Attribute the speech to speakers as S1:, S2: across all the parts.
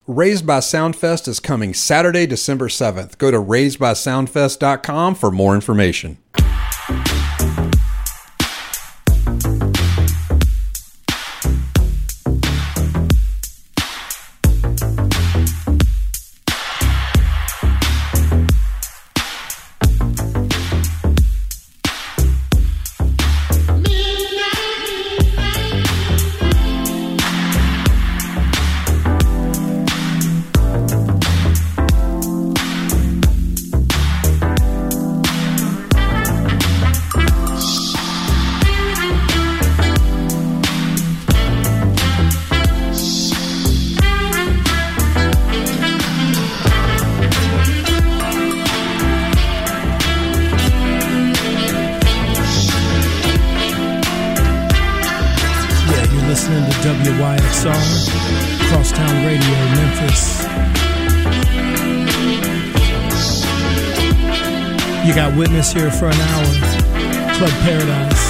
S1: Raised by Soundfest is coming Saturday, December 7th. Go to raisedbysoundfest.com for more information.
S2: Crosstown Radio, Memphis. You got Witness here for an hour. Club Paradise.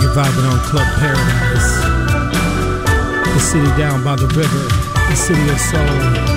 S2: You're vibing on Club Paradise, the city down by the river, the city of soul.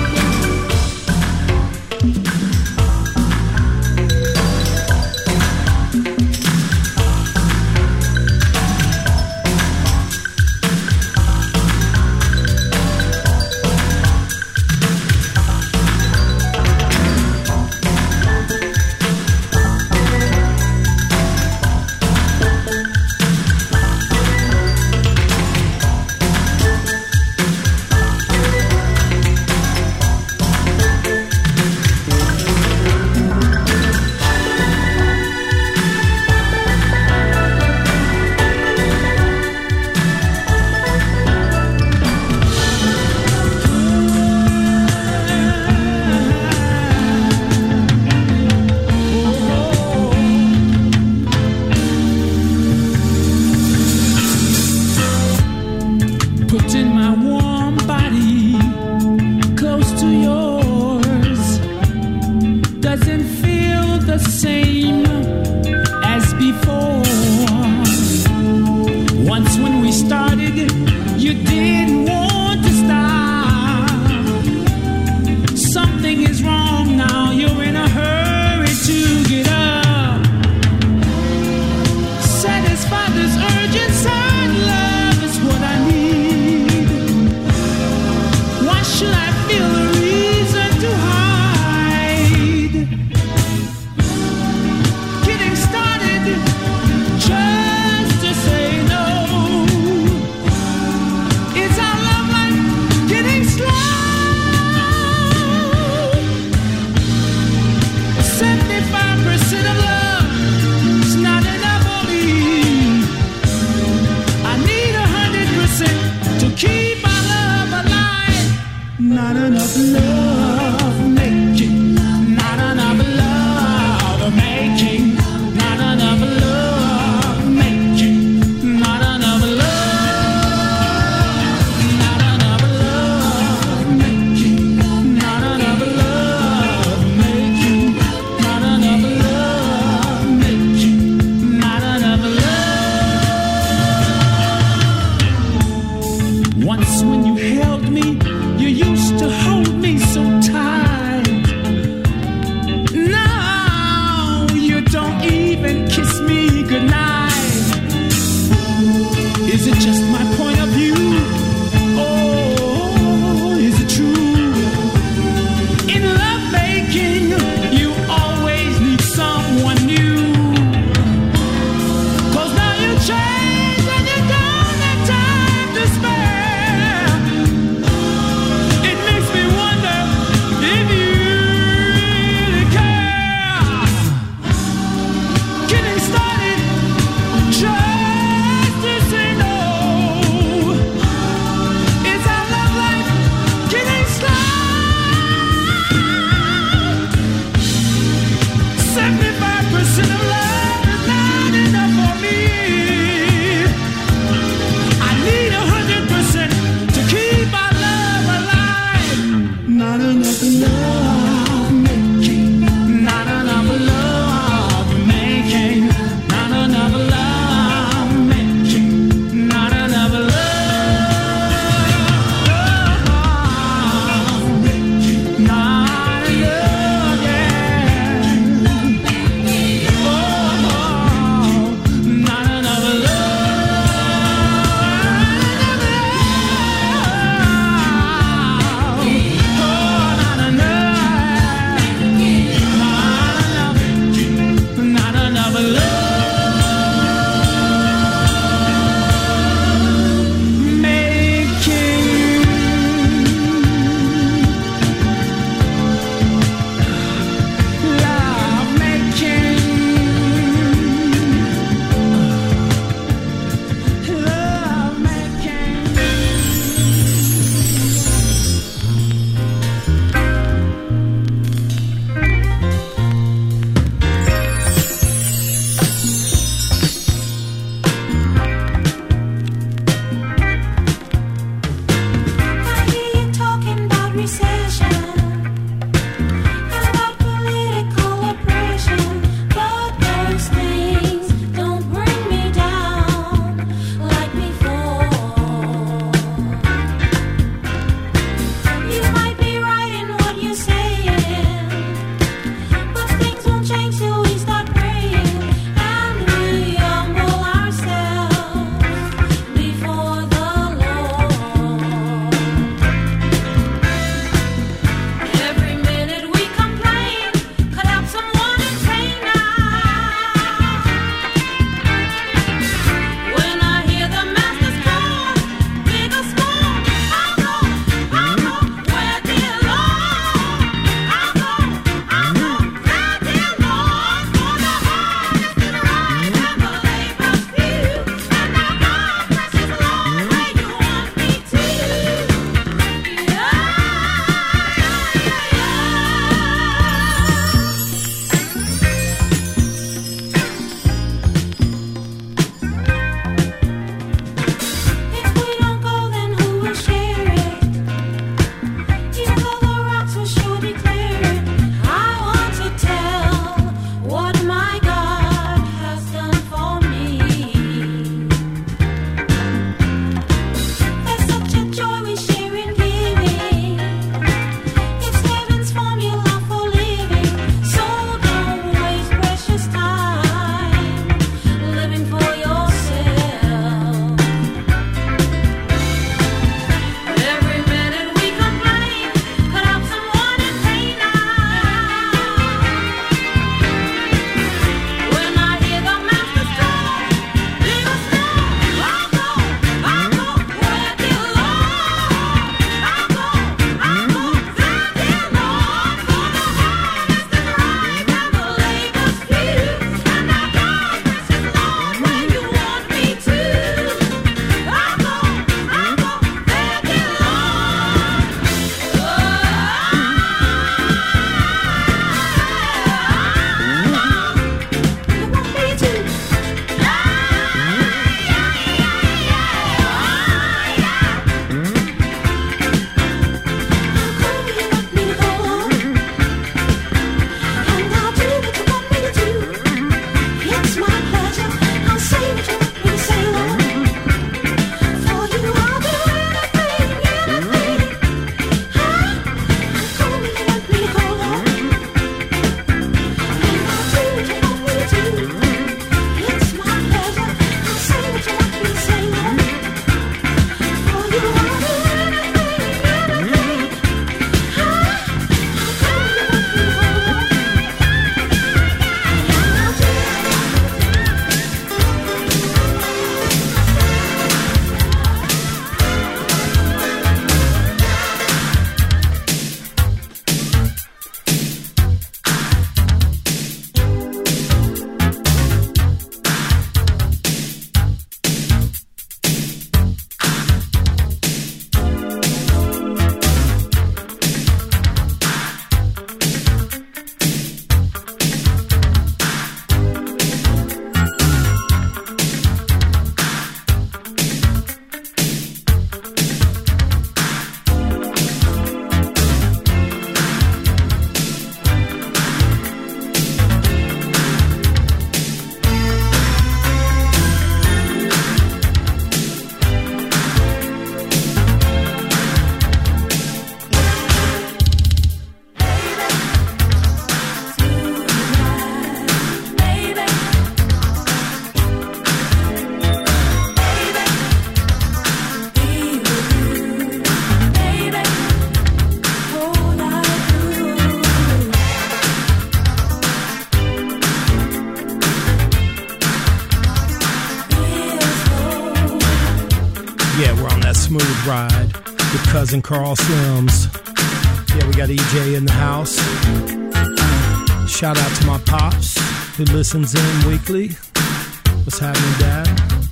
S2: Smooth Ride with Cousin Carl Sims. Yeah, we got EJ in the house. Shout out to my pops who listens in weekly. What's happening, Dad?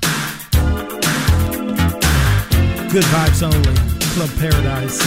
S2: Good vibes only. Club Paradise.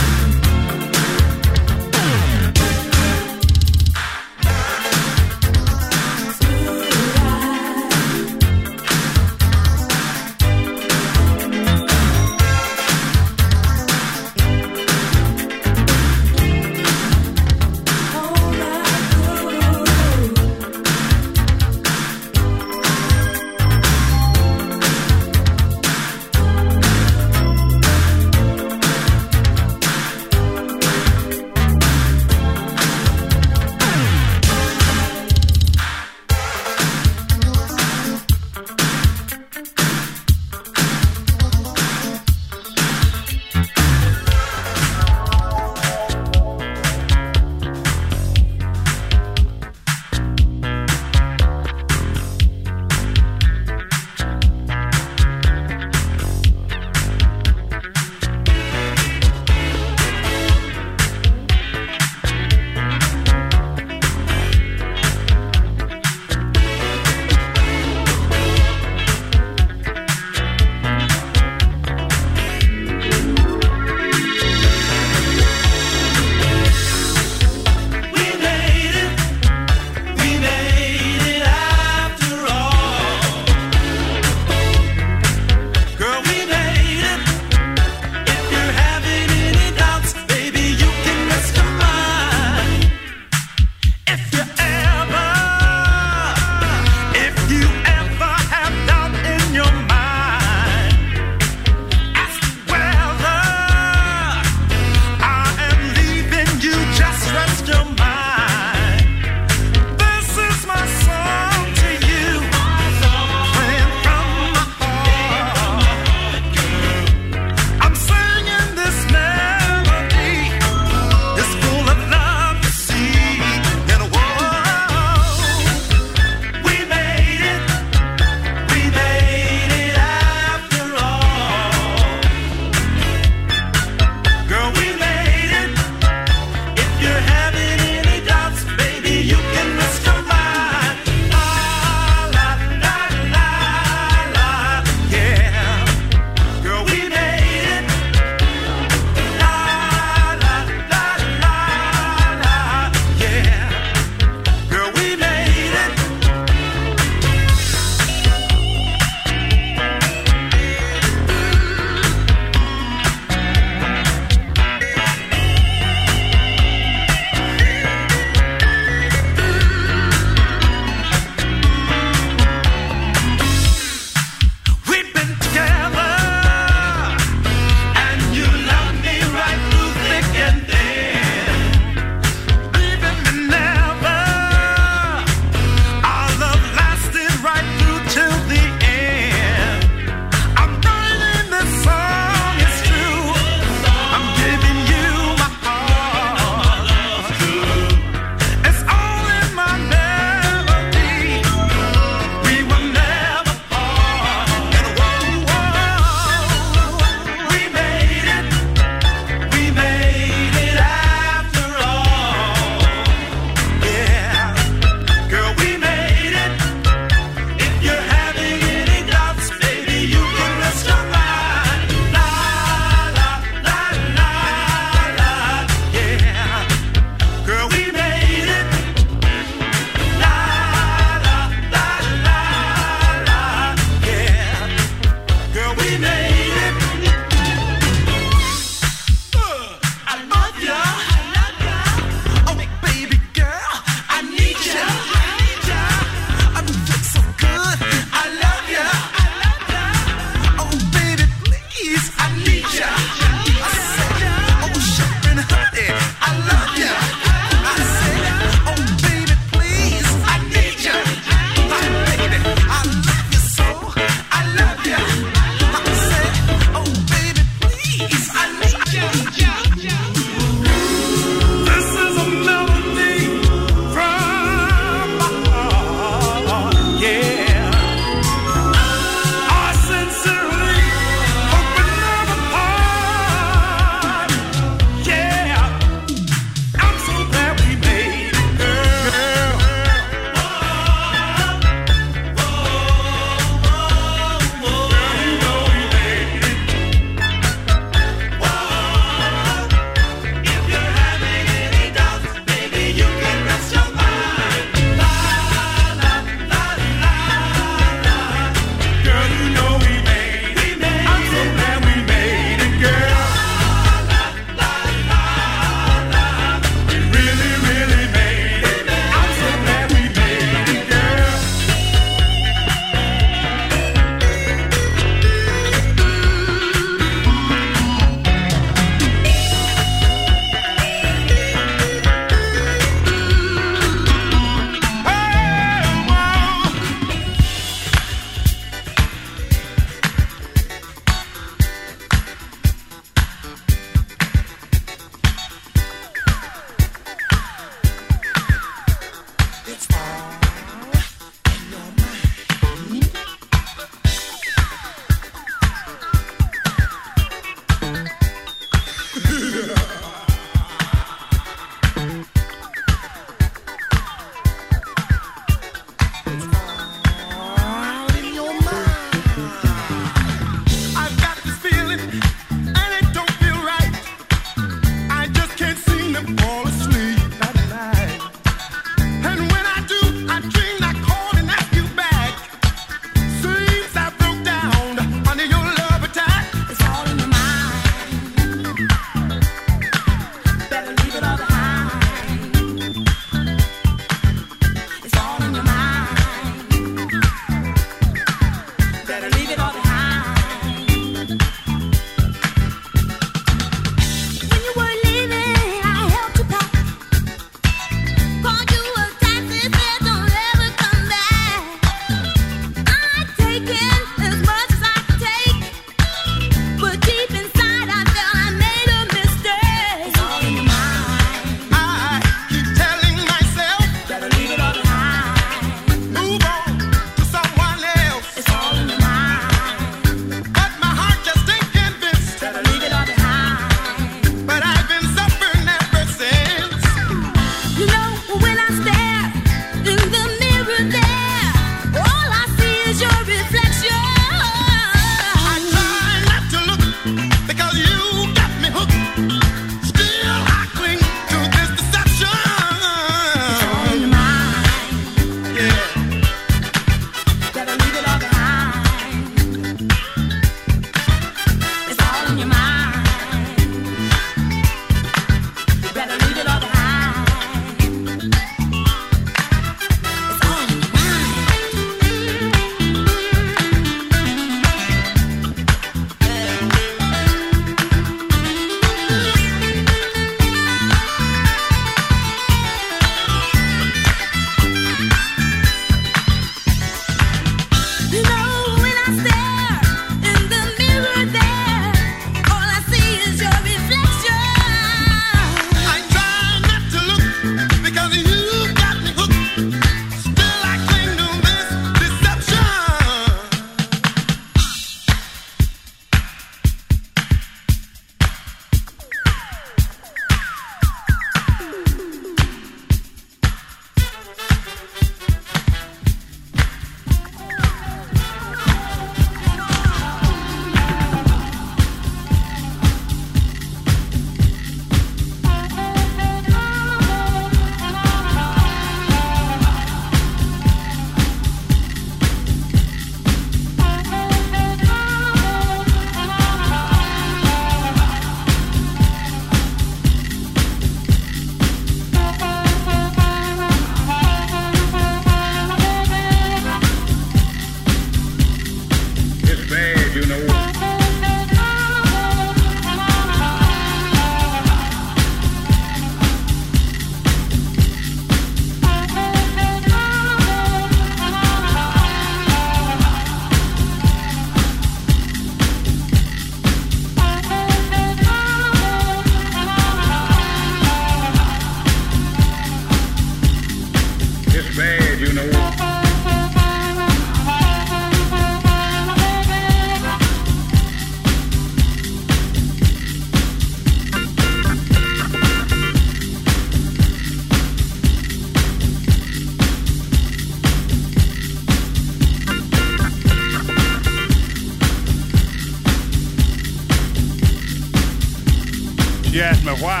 S3: why.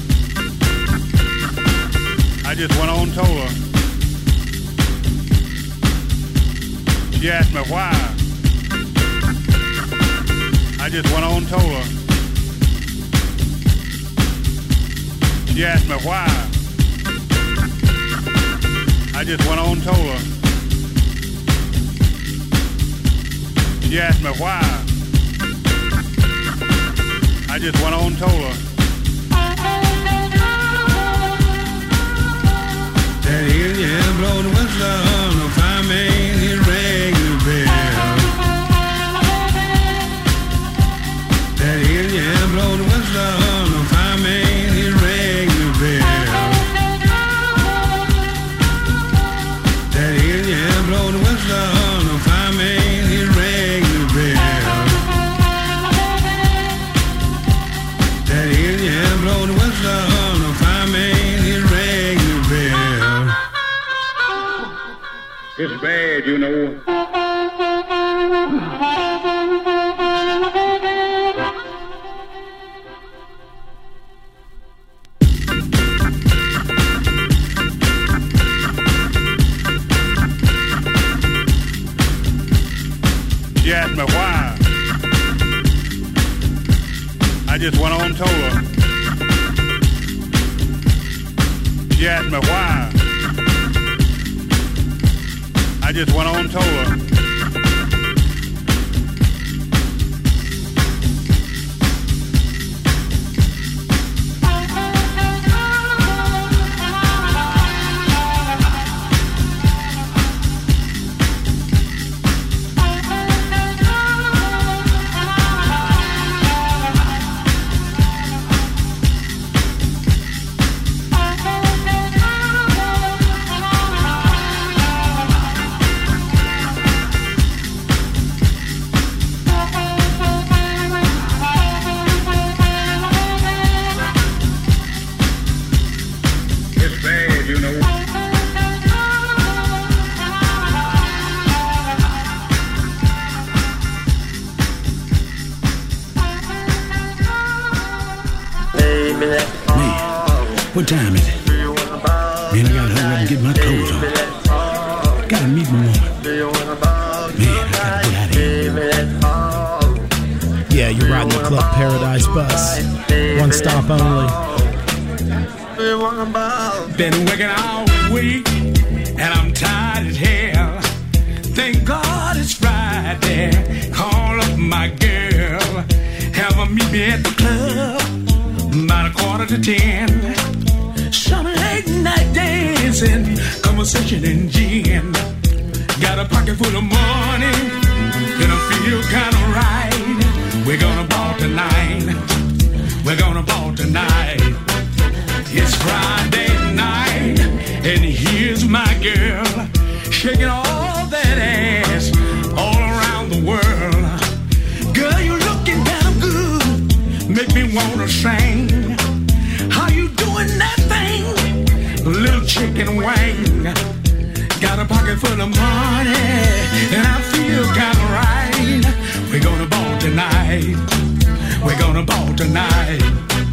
S3: I just went on and told her. She asked me why. I just went on and told her. She asked me why. I just went on and told her. She asked me why. I just went on and told her.
S4: That Indian blow the whistle, no fireman, he rang the bell. That Indian blow the whistle, no fireman, he rang the bell. That Indian blow the whistle, no fireman, he rang the bell. That Indian blow the whistle, no fireman, he rang the bell.
S3: It's bad, you know. She asked me why. I just went on and told her. She asked me why. I just went on and told her.
S4: What time is it? Man, I gotta hurry up and get my clothes on. Gotta meet my woman. Man, I gotta get out of here.
S2: Yeah, you're riding the Club Paradise bus. One stop only.
S4: Been working all week, and I'm tired as hell. Thank God it's Friday. Call up my girl. Have her meet me at the club. About 9:45. Some late night dancing, conversation and gin. Got a pocket full of money, and I feel kinda right. We're gonna ball tonight. We're gonna ball tonight. It's Friday night, and here's my girl, shaking all that ass all around the world. Girl, you're looking damn good, make me wanna sing. How you doing that thing? Little chicken wing. Got a pocket full of money, and I feel kinda right. We're gonna ball tonight. We're gonna ball tonight.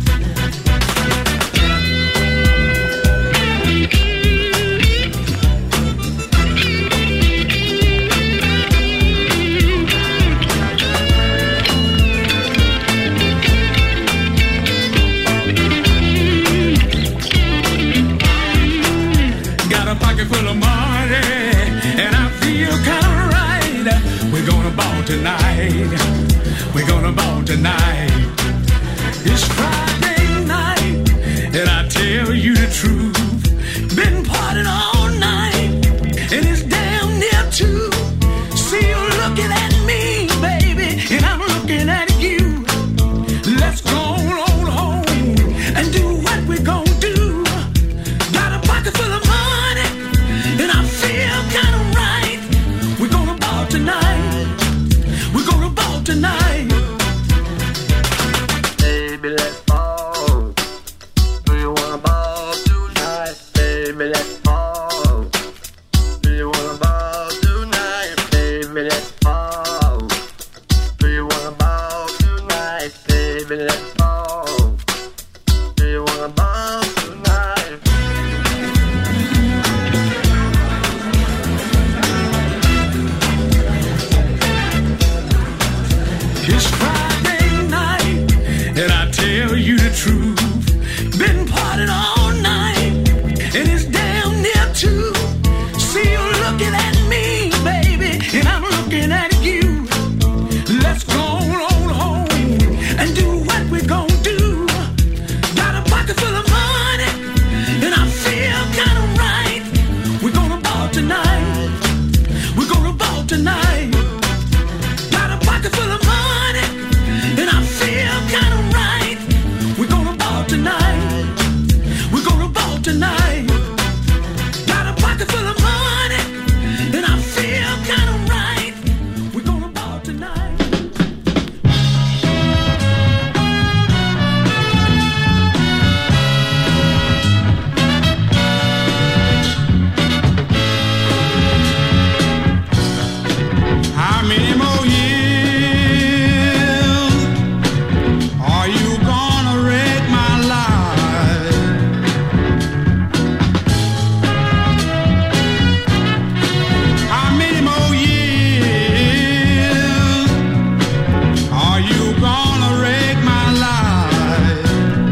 S4: Full of money, and I feel kinda right. We're gonna ball tonight. We're gonna ball tonight. It's Friday night, and I tell you the truth. Been partying all night, and it's damn near 2. See you looking at me, baby, and I'm looking at you. Let's go on home and do what we're gonna do. Got a pocket full of money, and I feel kinda right. We're gonna ball tonight. We're gonna ball tonight.
S5: Baby, let's ball. Do you wanna ball tonight? Baby, let's ball. Do you wanna ball tonight? Baby, let's ball. Do you wanna ball tonight? Baby, let's ball. wanna ball tonight?
S4: It's Friday night, and I tell you the truth. Been partying all night, and it's damn near 2. See you looking at me, baby, and I'm looking at you. Let's go on home and do what we're gonna do. Got a pocket full of money, and I feel kinda right. We're gonna ball tonight. We're gonna ball tonight. Got a pocket full of money, and I feel kinda right. We're gonna ball tonight. We're gonna ball tonight. Got a pocket full of money, and I feel kinda right. We're gonna ball tonight.
S3: How many more years are you gonna wreck my life? How many more years are you gonna wreck my life?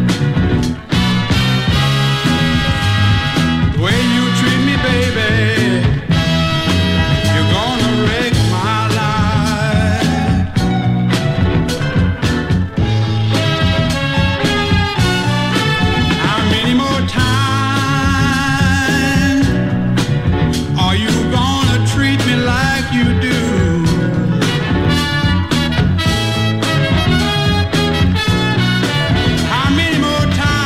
S3: The way you treat me, baby, you're gonna wreck my life. How many more times are you gonna treat me like you do? How many more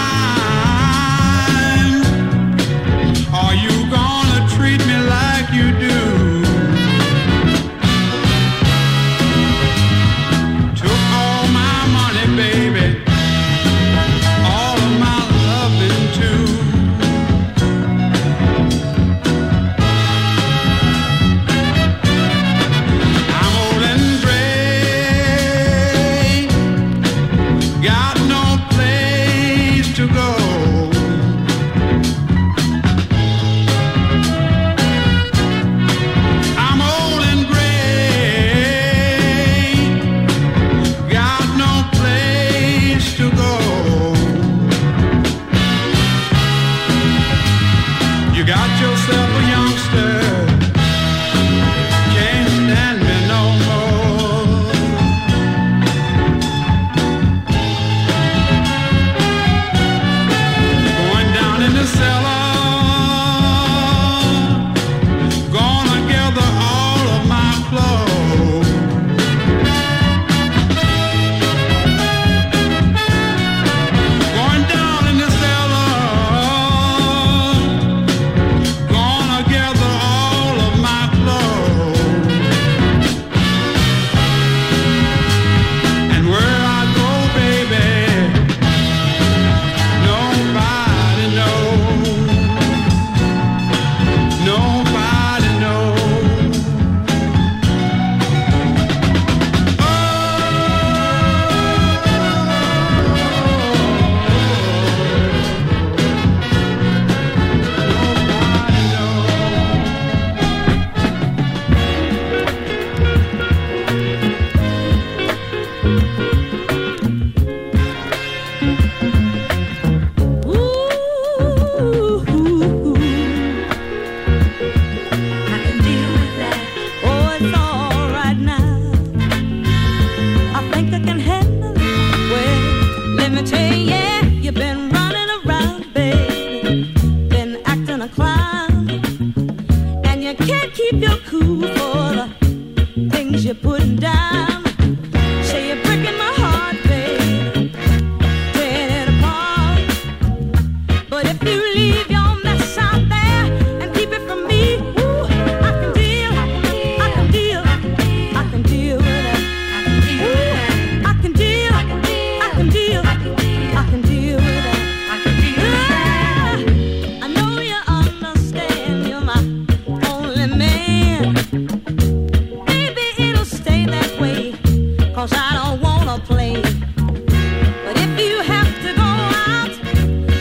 S3: times are you gonna treat me like you do? Took all my money, baby, all of my loving too. I'm old and gray, got no place to go. I'm old and gray, got no place to go. You got yourself a youngster, can't stand me no more. Going down in the cellar, gonna gather all of my clothes. Going down in the cellar, gonna gather all of my clothes. And where I go, baby, nobody knows. Nobody knows. Nobody knows.
S6: I can deal with that. Oh, it's all right now. I think I can handle it. Well, let me tell you, yeah, you've been running around, baby, been acting a clown, and you can't keep your cool for the things you're putting down. Say you're breaking my heart, baby, tearing it apart. But if you leave your mess out there and keep it from me, ooh, I can deal, I can deal, I can deal with it. Ooh, I can deal, I can deal, I can deal with it. I know you understand, you're my only man. Maybe it'll stay that way, 'cause I don't wanna play. But if you have to go out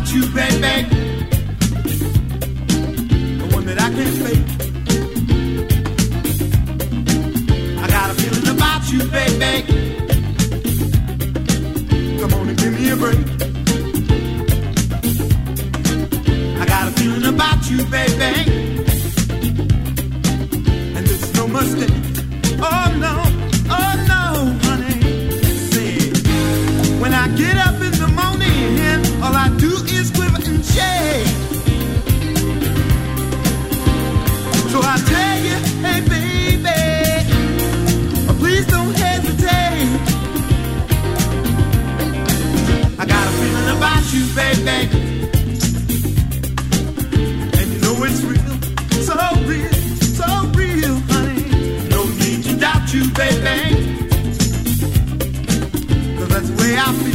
S3: about you, baby. The one that I can't fake. I got a feeling about you, baby. Come on and give me a break. I got a feeling about you, baby. And there's no mistake. Oh no, honey. See, when I get up in the morning, all I do is quiver and shake. So I tell you, hey baby, please don't hesitate. I got a feeling about you, baby. And you know it's real, so real, honey. No need to doubt you, baby. 'Cause that's the way I feel.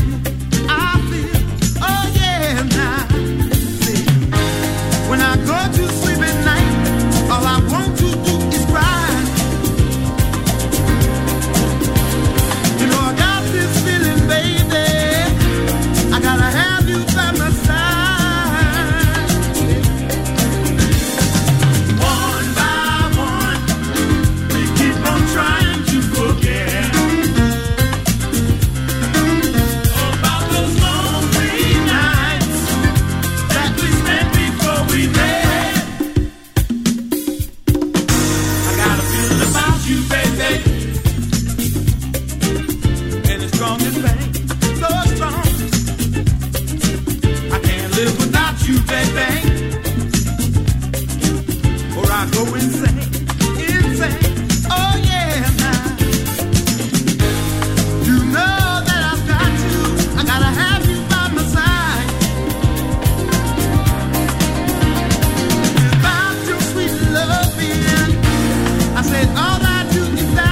S3: Oh yeah, now. See, when I go to sleep at night, all I want to do is cry. You know I got this feeling, baby. I gotta have you by my side. One by one, we keep on trying to forget about those lonely nights that we spent before we met. I got a feeling about you, baby, and it's strong as pain, so strong. I can't live without you, baby, or I go insane. Oh yeah, now. You know that I've got to. I gotta have you by my side. Without your sweet loving, I said all I do is die.